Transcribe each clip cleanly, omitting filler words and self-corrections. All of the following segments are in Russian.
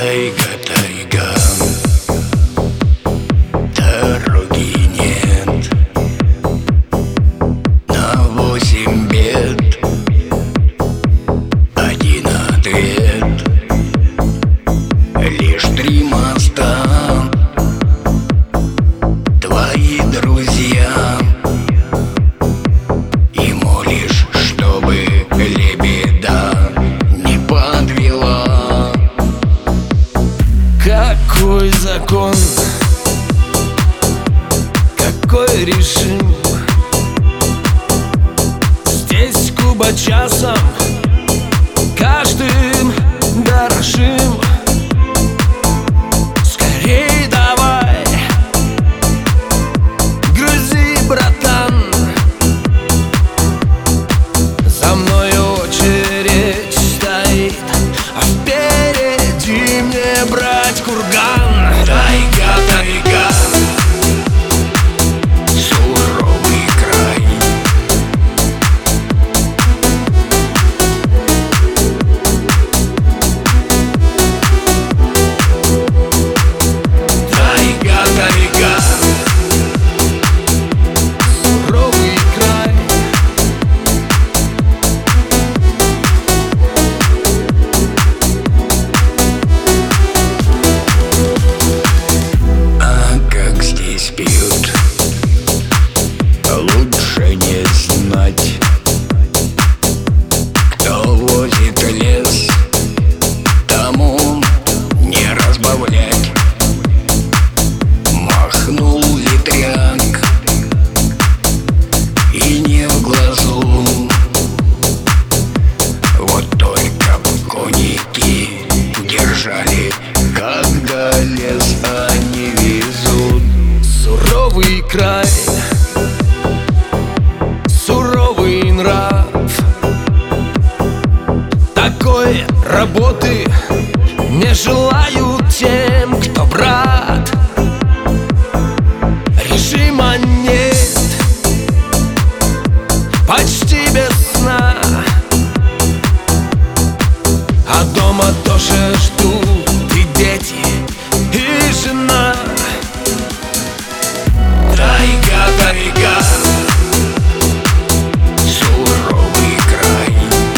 Тайга, тайга, дороги нет, на 8 бед один ответ, лишь 3 моста, твои друзья, и молишь, чтобы лебеда не подвела. Какой закон, какой режим? Здесь кубочасом каждым дорожим. Скорей давай, грузи, братан, за мной очередь стоит, а впереди мне брать курган. Тайга, тайга, суровый край. Тайга, тайга, Суровый край. а как здесь пьют, лучше не знать. Кто возит лес, тому не разбавлять. Махнул ветряк, и не в глазу. Вот только конники держали, когда лес они везут. Суровый край, суровый нрав. Такой работы не желают тем, кто брат. Режима нет, почти без сна, а дома тоже ждут и дети, и жена. Тайга, тайга, суровый край.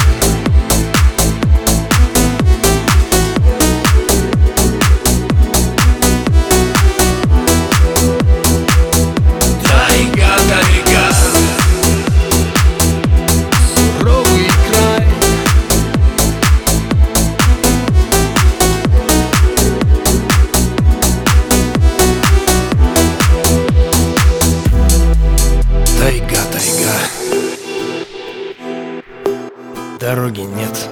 Тайга, тайга, Суровый край. Тайга, тайга, дороги нет,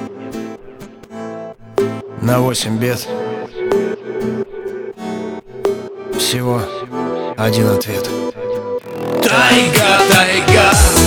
на 8 бед всего один ответ. тайга, тайга.